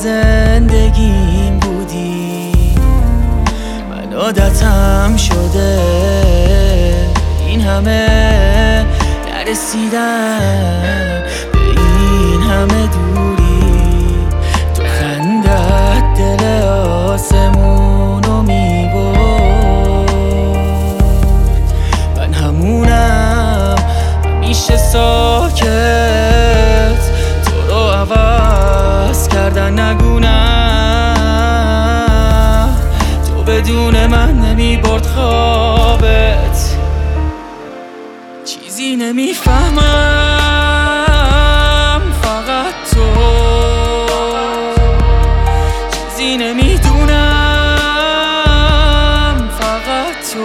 زندگیم بودی. من عادتم شده این همه نرسیدم به این همه دوری. تو خندت دل آسمونو میبرد، من همونم همیشه ساکت. تو رو عوض کردن نگو نه، تو بدون من نمیبرد خوابت. چیزی نمیفهمم فقط تو، چیزی نمیدونم فقط تو.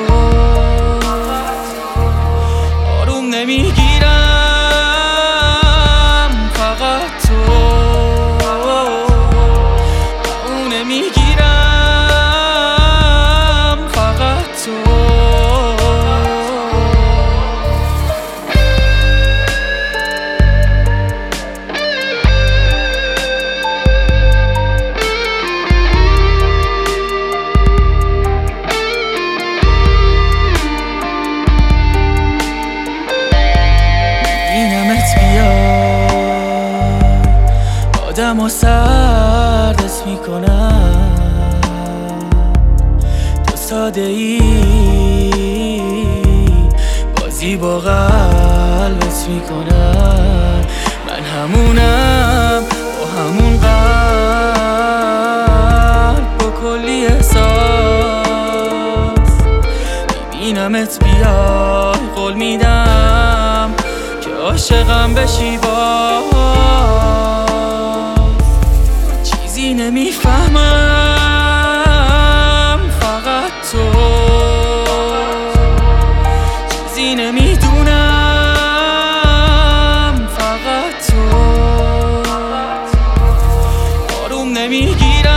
آروم نمیگیرم فقط تو، اون نمیگیرم فقط تو. آدم و سردت میکنم، تو ساده ای بازی با قلبت میکنم. من همونم با همون قلب با کلی احساس. میبینمت بیای قول میدم که عاشقم بشی باز. چیزی نمیفهمم فقط تو، چیزی نمیدونم فقط تو. آروم نمیگیرم